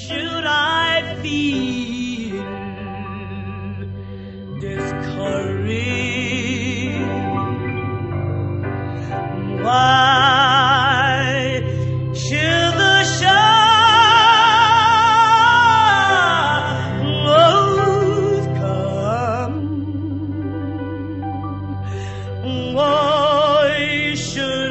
should I feel discouraged? Why should the shadows come? Why should